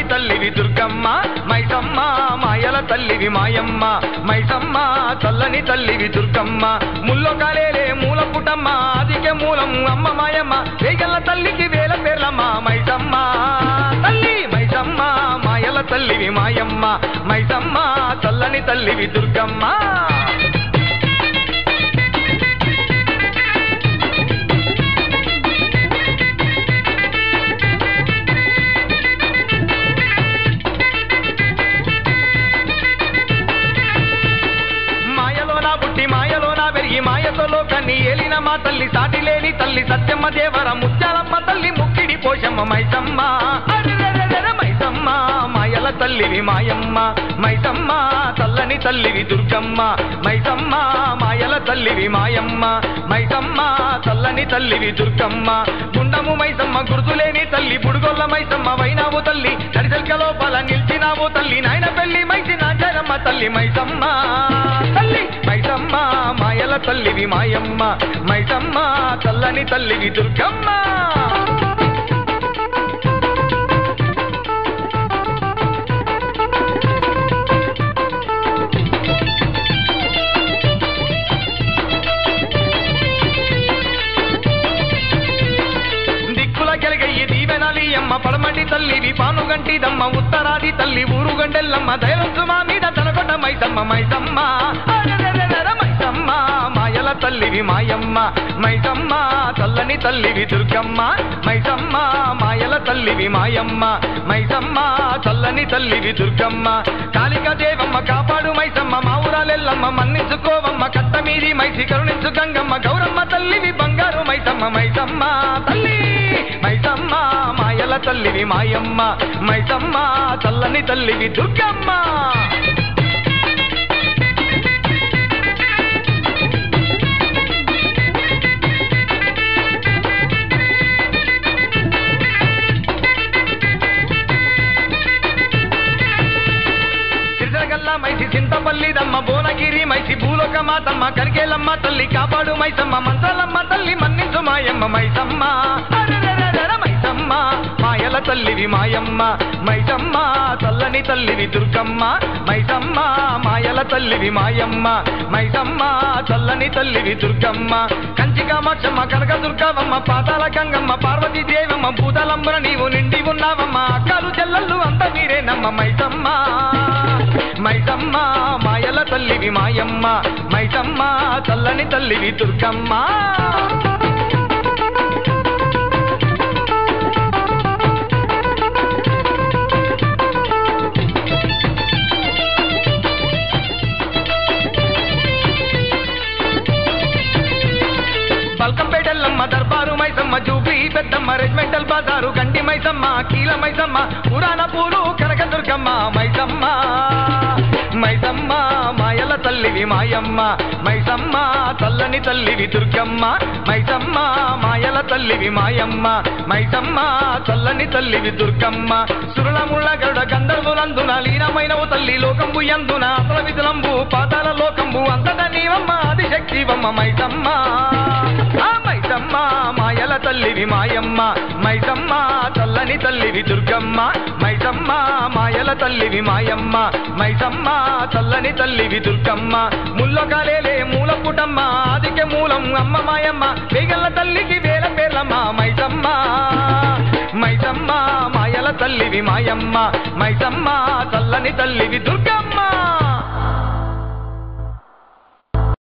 తల్లివి దుర్గమ్మ మైసమ్మ మాయల తల్లివి మాయమ్మ మైసమ్మ చల్లని తల్లివి దుర్గమ్మ ముల్లొకాలేలే మూల పుటమ్మ ఆదికే మూలం అమ్మ మాయమ్మ వేగల్ల తల్లికి వేల పేర్లమ్మ మైసమ్మ తల్లి మైసమ్మ మాయల తల్లివి మాయమ్మ మైసమ్మ చల్లని తల్లివి దుర్గమ్మ మాయతో లోకాన్ని ఏలిన మా తల్లి సాటి లేని తల్లి సత్యమ్మ దేవర ముత్యాలమ్మ తల్లి ముక్కిడి పోషమ్మ మైసమ్మ మైసమ్మ మాయల తల్లివి మాయమ్మ మైసమ్మ చల్లని తల్లివి దుర్గమ్మ మైసమ్మ మాయల తల్లివి మాయమ్మ మైసమ్మ చల్లని తల్లివి దుర్గమ్మ గుండము మైసమ్మ గుర్తులేని తల్లి బుడుగొల్ల మైసమ్మ వైనావు తల్లి నడిసల్క లోపల నిలిచినావు తల్లి నాయన పెళ్లి మైసిన జరమ్మ తల్లి మైసమ్మ తల్లి మైసమ్మ మాయల తల్లివి మాయమ్మ మైసమ్మ చల్లని తల్లివి దుర్గమ్మ పడమటి తల్లివి పానుగంటిదమ్మ ఉత్తరాది తల్లి ఊరుగండెల్లమ్మ దయవంతు మా మీద తనకొండ మైసమ్మ మైసమ్మ మైసమ్మ మాయల తల్లివి మాయమ్మ మైసమ్మ చల్లని తల్లివి దుర్గమ్మ మైసమ్మ మాయల తల్లివి మాయమ్మ మైసమ్మ చల్లని తల్లివి దుర్గమ్మ కాళిక దేవమ్మ కాపాడు మైసమ్మ మా ఊరాలెల్లమ్మ మన్నించుకోవమ్మ కట్ట మీది మైసి కరుణించు గంగమ్మ గౌరమ్మ తల్లివి బంగారు మైసమ్మ మైసమ్మ తల్లి మైసమ్మ మాయల తల్లివి మాయమ్మ మైసమ్మ చల్లని తల్లివి దుర్గమ్మ మైసి చింతపల్లిదమ్మ భువనగిరి మైసి భూలోక మాతమ్మ కరికేలమ్మ తల్లి కాపాడు మైసమ్మ మంత్రాలమ్మ తల్లి మన్నించు మాయమ్మ మైసమ్మ మైసమ్మ మాయల తల్లివి మాయమ్మ మైసమ్మ చల్లని తల్లివి దుర్గమ్మ మైసమ్మ మాయల తల్లివి మాయమ్మ మైసమ్మ చల్లని తల్లివి దుర్గమ్మ కంచి కామాక్షమ్మ కనక దుర్గవమ్మ పాతాల గంగమ్మ పార్వతీ దేవమ్మ భూతలంబర నీవు నిండి ఉన్నావమ్మ అక్కలు చెల్లెళ్ళు అంత మీరేనమ్మ మైసమ్మ మైసమ్మ మాయల తల్లివి మాయమ్మ మైసమ్మ చల్లని తల్లివి Durgamma Balkampet Yellamma Darbar Maisamma Jubilee Peddamma regimental Bazaar Gandi Maisamma కీల Maisamma పురాణ పూలు కనక దుర్గమ్మ మైసమ్మ మైసమ్మ మాయల తల్లివి మాయమ్మ మైసమ్మ చల్లని తల్లివి దుర్గమ్మ మైసమ్మ మాయల తల్లివి మాయమ్మ మైసమ్మ చల్లని తల్లివి దుర్గమ్మ సురులముళ్ళ గరుడ గంధర్వులందున లీనమైనవు తల్లి లోకంబు యందున అసల విధులంబు పాతాల లోకంబు అంతట నీవమ్మ ఆదిశక్తివమ్మ మైసమ్మ మైసమ్మ మాయల తల్లివి మాయమ్మ మైసమ్మ చల్లని తల్లివి దుర్గమ్మ మైసమ్మ మాయల తల్లివి మాయమ్మ మైసమ్మ చల్లని తల్లివి దుర్గమ్మ ముల్లొకాలేలే మూల పుటమ్మ ఆదికే మూలం అమ్మ మాయమ్మ వేగల్ల తల్లికి వేల పేర్లమ్మ మైసమ్మ మైసమ్మ మాయల తల్లివి మాయమ్మ మైసమ్మ చల్లని తల్లివి దుర్గమ్మ